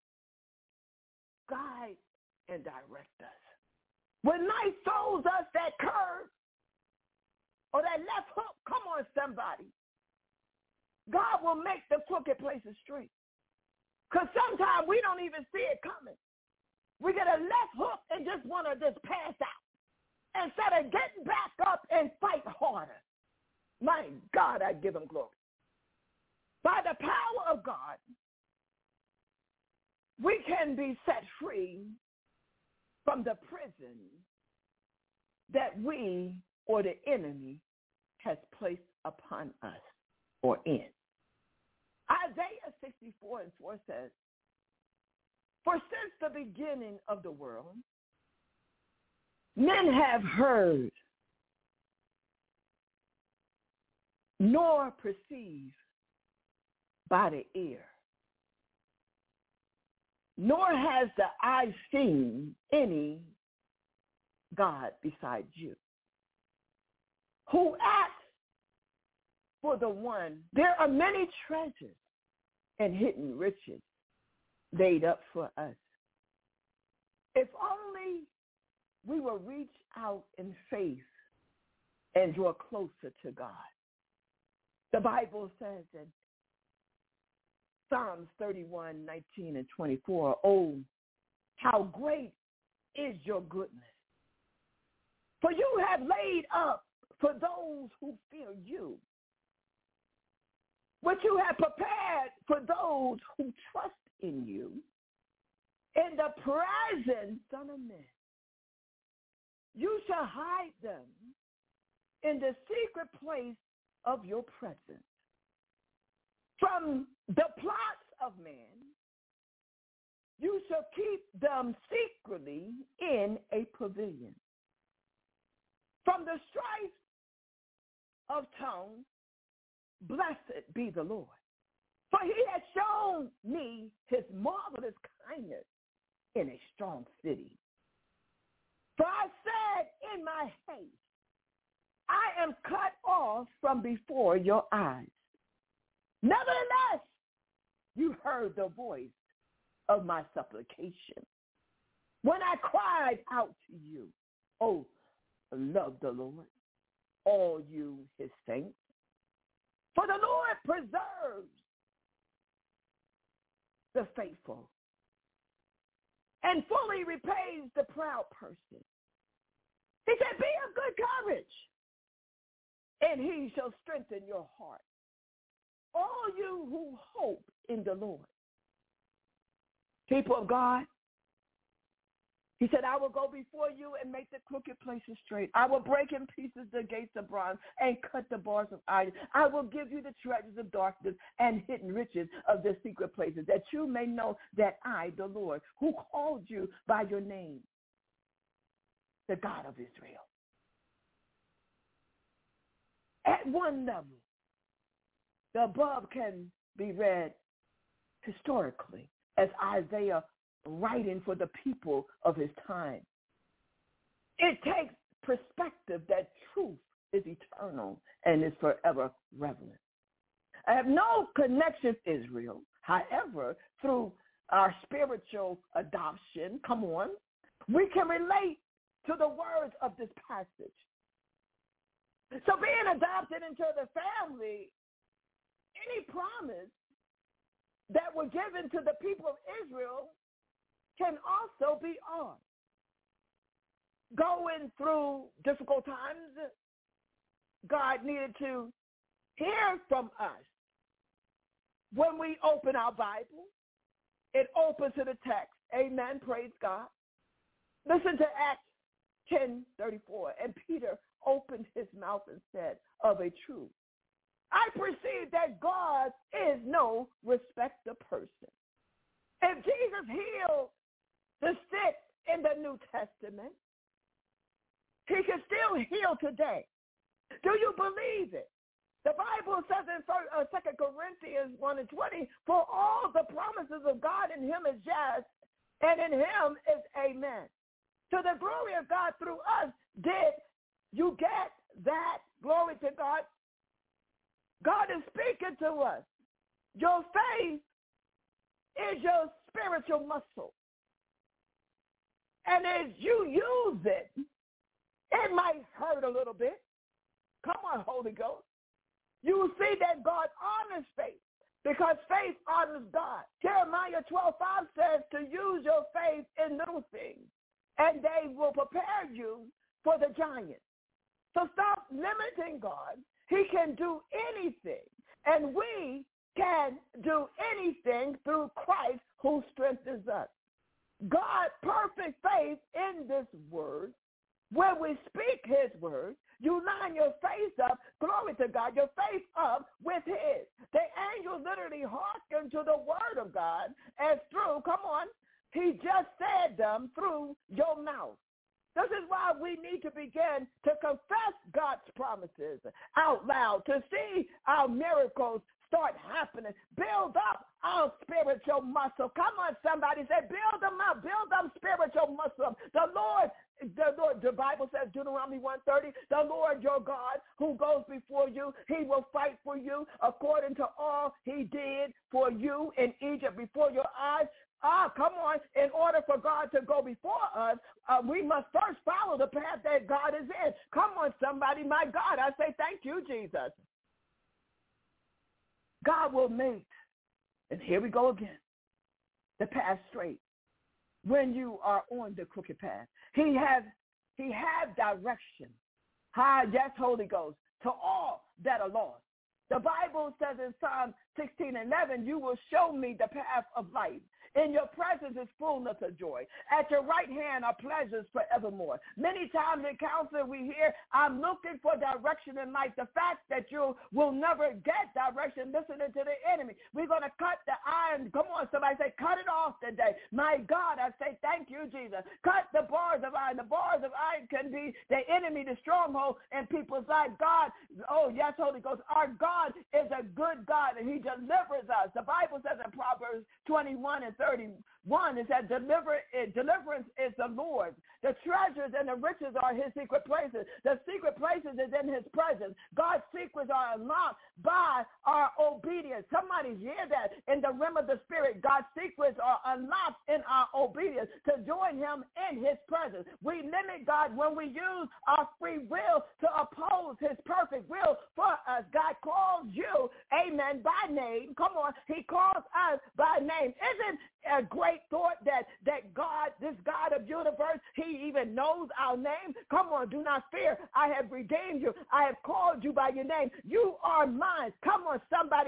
guide, and direct us. When life throws us that curve or that left hook, come on, somebody, God will make the crooked places straight. Because sometimes we don't even see it coming. We get a left hook and just want to just pass out instead of getting back up and fight harder. My God, I give him glory. By the power of God, we can be set free from the prison that we or the enemy has placed upon us or in. Isaiah sixty-four and four says, for since the beginning of the world, men have heard, nor perceive by the ear, nor has the eye seen any God besides you, who acts for the one. There are many treasures and hidden riches laid up for us. If only we will reach out in faith and draw closer to God. The Bible says in Psalms thirty-one, nineteen and twenty-four, oh, how great is your goodness. For you have laid up for those who fear you, what you have prepared for those who trust in you, in the presence of men. You shall hide them in the secret place of your presence. From the plots of man, you shall keep them secretly in a pavilion. From the strife of tongue, blessed be the Lord. For he has shown me his marvelous kindness in a strong city. For I said in my haste, I am cut off from before your eyes. Nevertheless, you heard the voice of my supplication when I cried out to you. Oh, love the Lord, all you his saints. For the Lord preserves the faithful and fully repays the proud person. He said, be of good courage, and he shall strengthen your heart. All you who hope in the Lord. People of God, he said, I will go before you and make the crooked places straight. I will break in pieces the gates of bronze and cut the bars of iron. I will give you the treasures of darkness and hidden riches of the secret places, that you may know that I, the Lord, who called you by your name, the God of Israel. At one level, the above can be read historically as Isaiah writing for the people of his time. It takes perspective that truth is eternal and is forever relevant. I have no connection with Israel. However, through our spiritual adoption, come on, we can relate to the words of this passage. So being adopted into the family, any promise that were given to the people of Israel can also be ours. Going through difficult times, God needed to hear from us. When we open our Bible, it opens to the text. Amen. Praise God. Listen to Acts ten thirty-four. And Peter opened his mouth and said, of a truth, I perceive that God is no respecter person. If Jesus healed the sick in the New Testament, he can still heal today. Do you believe it? The Bible says in Second Corinthians one and twenty, for all the promises of God in him is yes, and in him is amen. To the glory of God through us, did you get that? Glory to God. God is speaking to us. Your faith is your spiritual muscle. And as you use it, it might hurt a little bit. Come on, Holy Ghost. You see that God honors faith because faith honors God. Jeremiah twelve five says to use your faith in little things, and they will prepare you for the giant. So stop limiting God. He can do anything, and we can do anything through Christ who strengthens us. God, perfect faith in this word. When we speak his word, you line your face up, glory to God, your face up with his. The angels literally hearken to the word of God as through, come on, he just said them through your mouth. This is why we need to begin to confess God's promises out loud, to see our miracles start happening. Build up our spiritual muscle. Come on, somebody say, build them up. Build up spiritual muscle. The Lord, the Lord, the Bible says, Deuteronomy one thirty, the Lord your God who goes before you, he will fight for you according to all he did for you in Egypt before your eyes. Ah, come on. In order for God to go before us, uh, we must first follow the path that God is in. Come on, somebody. My God, I say thank you, Jesus. God will make, and here we go again, the path straight when you are on the crooked path. He has, he has direction. Hi, yes, Holy Ghost, to all that are lost. The Bible says in Psalm sixteen eleven, you will show me the path of life. In your presence is fullness of joy. At your right hand are pleasures forevermore. Many times in counseling we hear, I'm looking for direction in life. The fact that you will never get direction listening to the enemy. We're going to cut the iron. Come on, somebody say, cut it off today. My God, I say thank you, Jesus. Cut the bars of iron. The bars of iron can be the enemy, the stronghold in people's lives. God, oh yes, Holy Ghost, our God is a good God and he delivers us. The Bible says in Proverbs twenty-one and thirty-one, it says deliver, deliverance is the Lord's. The treasures and the riches are his secret places. The secret places is in his presence. God's secrets are unlocked by our obedience. Somebody hear that in the realm of the spirit. God's secrets are unlocked in our obedience to join him in his presence. We limit God when we use our free will to oppose his perfect will for us. God calls you, amen, by name. Come on, he calls us by name. Isn't a great thought that that God, this God of universe, he even knows our name? Come on, do not fear. I have redeemed you. I have called you by your name. You are mine. Come on, somebody,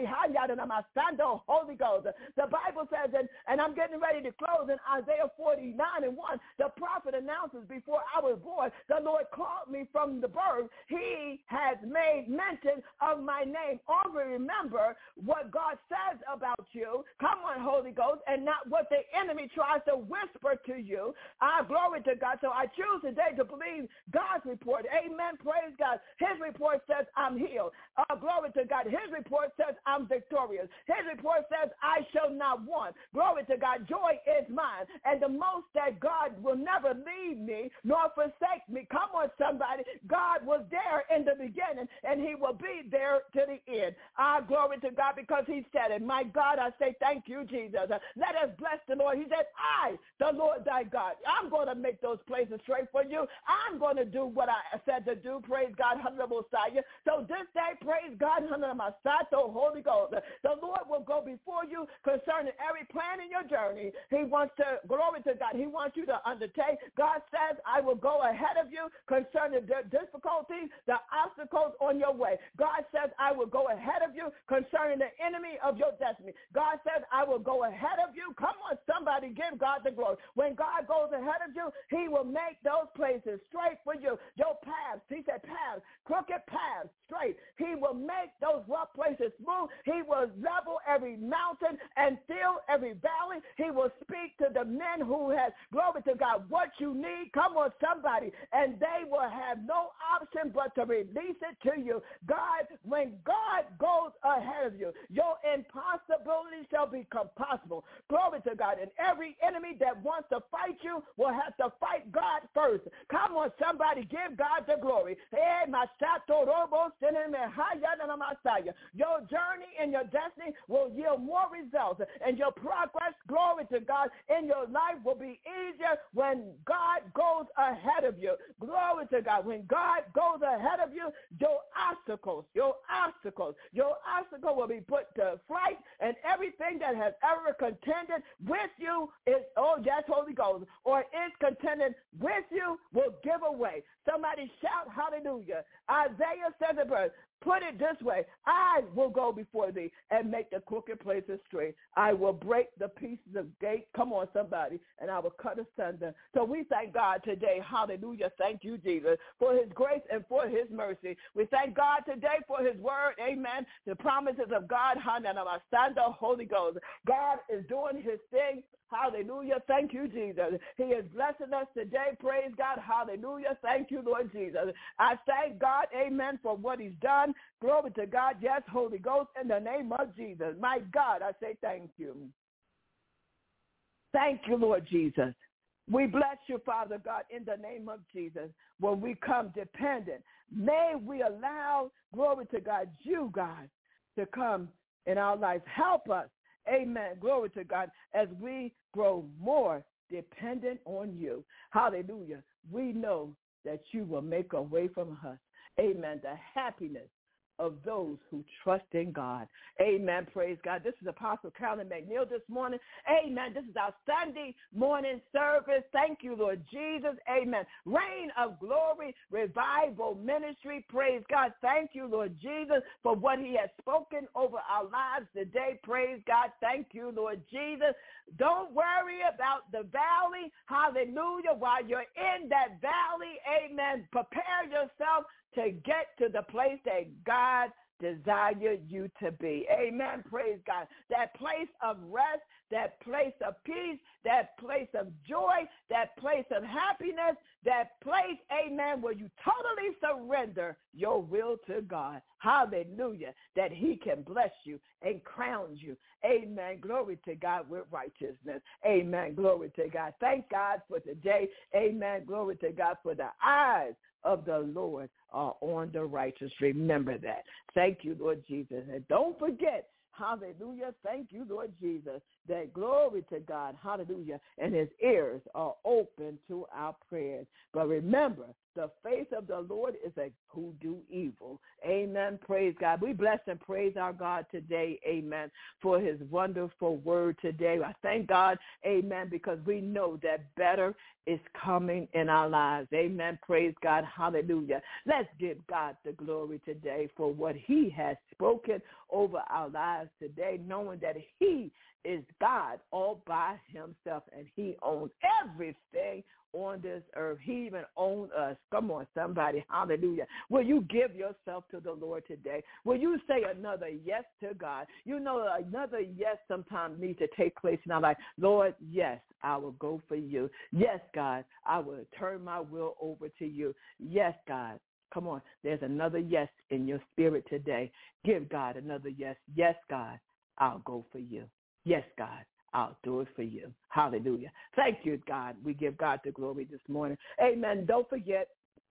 Holy Ghost. The Bible says, and, and I'm getting ready to close in Isaiah forty-nine and one, the prophet announces, before I was born, the Lord called me from the birth. He has made mention of my name. Always remember what God says about you. Come on, Holy Ghost, and not what the enemy tries to whisper to you. Ah, glory to God. So I choose today to believe God's report. Amen. Praise God. His report says I'm healed. Uh, glory to God. His report says I'm victorious. His report says I shall not want. Glory to God. Joy is mine. And the most that God will never leave me nor forsake me. Come on, somebody. God was there in the beginning and he will be there to the end. Ah, glory to God, because he said it. My God, I say thank you, Jesus. Let us bless the Lord. He said, I, the Lord thy God, I'm going to make those places straight for you. I'm going to do what I said to do. Praise God, Messiah. So this day, praise God, Messiah, Holy Ghost. The Lord will go before you concerning every plan in your journey. He wants to, glory to God, he wants you to undertake. God says, I will go ahead of you concerning the difficulties, the obstacles on your way. God says, I will go ahead of you concerning the enemy of your destiny. God says, I will go ahead of you. Come on, somebody give God the glory. When God goes ahead of you, he will make those places straight for you. Your paths, he said paths, crooked paths, straight. He will make those rough places smooth. He will level every mountain and fill every valley. He will speak to the men who have, glory to God, what you need. Come on, somebody. And they will have no option but to release it to you. God, when God goes ahead of you, your impossibility shall become possible. Glory to God. And every enemy that wants to fight you will have to fight God first. Come on, somebody, give God the glory. Your journey and your destiny will yield more results, and your progress, glory to God, in your life will be easier when God goes ahead of you. Glory to God. When God goes ahead of you, your obstacles, your obstacles, your obstacle will be put to flight, and everything that has ever contended with you is, oh yes, Holy Ghost, or is contending with you will give away. Somebody shout hallelujah. Isaiah says it first. Put it this way, I will go before thee and make the crooked places straight. I will break the pieces of gate. Come on, somebody, and I will cut asunder. So we thank God today. Hallelujah. Thank you, Jesus, for his grace and for his mercy. We thank God today for his word. Amen. The promises of God. Hallelujah. Holy Ghost. God is doing his thing. Hallelujah. Thank you, Jesus. He is blessing us today. Praise God. Hallelujah. Thank you, Lord Jesus. I thank God, amen, for what he's done. Glory to God. Yes, Holy Ghost, in the name of Jesus. My God, I say thank you. Thank you, Lord Jesus. We bless you, Father God, in the name of Jesus. When we come dependent, may we allow, glory to God, you, God, to come in our life. Help us. Amen. Glory to God. As we grow more dependent on you. Hallelujah. We know that you will make a way from us. Amen. The happiness of those who trust in God. Amen. Praise God. This is Apostle Carolyn McNeil this morning. Amen. This is our Sunday morning service. Thank you, Lord Jesus. Amen. Reign of Glory Revival Ministry. Praise God. Thank you, Lord Jesus, for what he has spoken over our lives today. Praise God. Thank you, Lord Jesus. Don't worry about the valley. Hallelujah. While you're in that valley, amen, prepare yourself to get to the place that God desired you to be. Amen. Praise God. That place of rest, that place of peace, that place of joy, that place of happiness, that place, amen, where you totally surrender your will to God. Hallelujah. That he can bless you and crown you. Amen. Glory to God with righteousness. Amen. Glory to God. Thank God for today. Amen. Glory to God for the eyes of the Lord are on the righteous. Remember that. Thank you, Lord Jesus. And don't forget, hallelujah, thank you, Lord Jesus, that glory to God, hallelujah, and his ears are open to our prayers. But remember, the face of the Lord is a who do evil. Amen. Praise God. We bless and praise our God today. Amen. For his wonderful word today. I thank God. Amen. Because we know that better is coming in our lives. Amen. Praise God. Hallelujah. Let's give God the glory today for what he has spoken over our lives today, knowing that he is God all by himself and he owns everything on this earth. He even owns us. Come on, somebody. Hallelujah. Will you give yourself to the Lord today? Will you say another yes to God? You know, another yes sometimes needs to take place in our life. Lord, yes, I will go for you. Yes, God, I will turn my will over to you. Yes, God. Come on. There's another yes in your spirit today. Give God another yes. Yes, God, I'll go for you. Yes, God, I'll do it for you. Hallelujah. Thank you, God. We give God the glory this morning. Amen. Don't forget,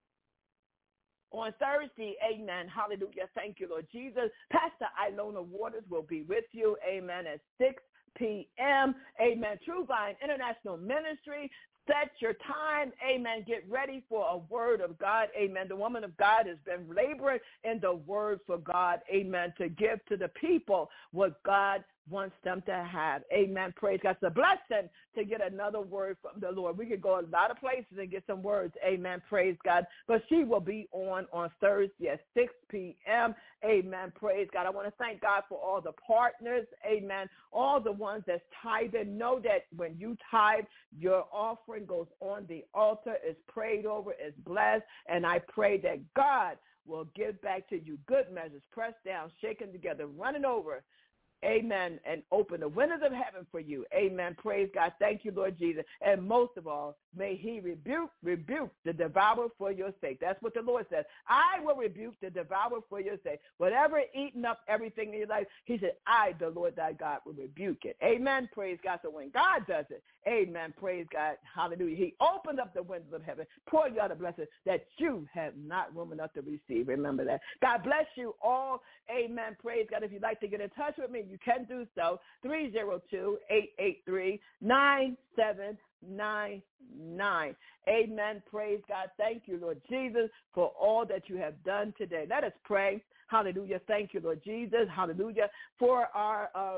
on Thursday, amen, hallelujah, thank you, Lord Jesus, Pastor Ilona Waters will be with you, amen, at six p.m., amen, True Vine International Ministry. Set your time, amen. Get ready for a word of God, amen. The woman of God has been laboring in the word for God, amen, to give to the people what God wants them to have. Amen. Praise God. It's a blessing to get another word from the Lord. We could go a lot of places and get some words. Amen. Praise God. But she will be on on Thursday at six p.m. Amen. Praise God. I want to thank God for all the partners. Amen. All the ones that's tithing. Know that when you tithe, your offering goes on the altar, is prayed over, is blessed. And I pray that God will give back to you good measures, pressed down, shaken together, running over. Amen. And open the windows of heaven for you. Amen. Praise God. Thank you, Lord Jesus. And most of all, may he rebuke, rebuke the devourer for your sake. That's what the Lord says. I will rebuke the devourer for your sake. Whatever eating up everything in your life, he said, I, the Lord thy God, will rebuke it. Amen. Praise God. So when God does it, amen. Praise God. Hallelujah. He opened up the windows of heaven, pour you out a blessing that you have not room enough to receive. Remember that. God bless you all. Amen. Praise God. If you'd like to get in touch with me, you can do so. three oh two, eight eight three, nine seven nine nine. Amen. Praise God. Thank you, Lord Jesus, for all that you have done today. Let us pray. Hallelujah. Thank you, Lord Jesus. Hallelujah. For our um,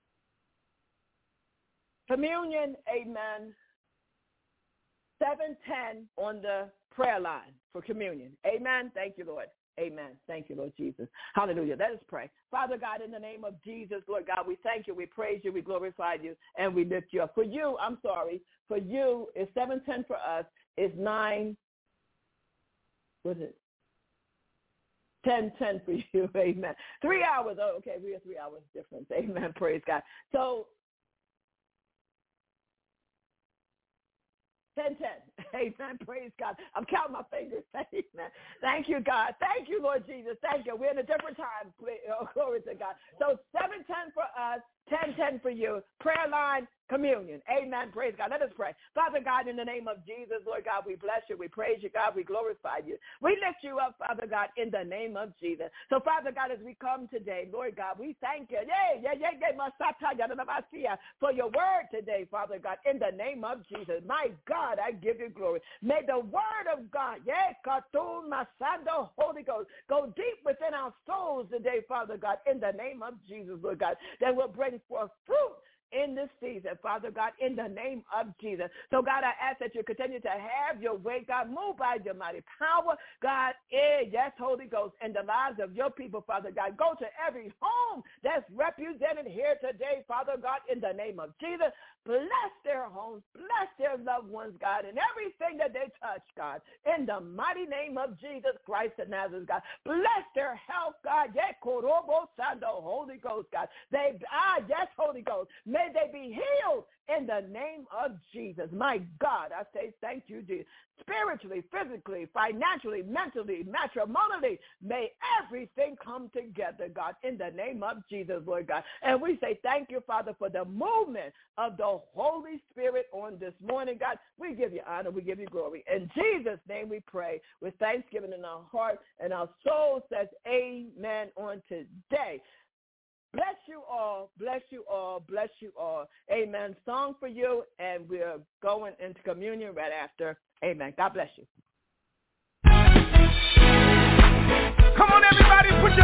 communion. Amen. seven ten on the prayer line for communion. Amen. Thank you, Lord. Amen. Thank you, Lord Jesus. Hallelujah. Let us pray. Father God, in the name of Jesus, Lord God, we thank you, we praise you, we glorify you, and we lift you up. For you, I'm sorry, for you, it's seven ten for us, it's nine, what is it? ten ten for you, amen. Three hours, oh, okay, we have three hours difference, amen, praise God. So, ten ten. Amen. Praise God. I'm counting my fingers. Amen. Thank you, God. Thank you, Lord Jesus. Thank you. We're in a different time. Oh, glory to God. So seven ten for us, ten ten for you. Prayer line, communion. Amen. Praise God. Let us pray. Father God, in the name of Jesus, Lord God, we bless you. We praise you, God. We glorify you. We lift you up, Father God, in the name of Jesus. So, Father God, as we come today, Lord God, we thank you. Yay, yeah, yeah, yeah, for your word today, Father God, in the name of Jesus. My God, I give you glory. May the word of God, yeah, Katum Masando, Holy Ghost, go deep within our souls today, Father God, in the name of Jesus, Lord God, that will bring forth fruit in this season, Father God, in the name of Jesus. So, God, I ask that you continue to have your way, God, move by your mighty power, God, eh, yes, Holy Ghost, in the lives of your people, Father God. Go to every home that's represented here today, Father God, in the name of Jesus. Bless their homes, bless their loved ones, God, and everything that they touch, God, in the mighty name of Jesus Christ of Nazareth, God. Bless their health, God. Yes, Holy Ghost, God. They, ah, yes, Holy Ghost. May they be healed in the name of Jesus. My God, I say thank you, Jesus. Spiritually, physically, financially, mentally, matrimonially, may everything come together, God, in the name of Jesus, Lord God. And we say thank you, Father, for the movement of the Holy Spirit on this morning, God. We give you honor. We give you glory. In Jesus' name we pray with thanksgiving in our heart, and our soul says amen on today. Bless you all, bless you all, bless you all. Amen. Song for you, and we're going into communion right after. Amen. God bless you. Come on, everybody, put your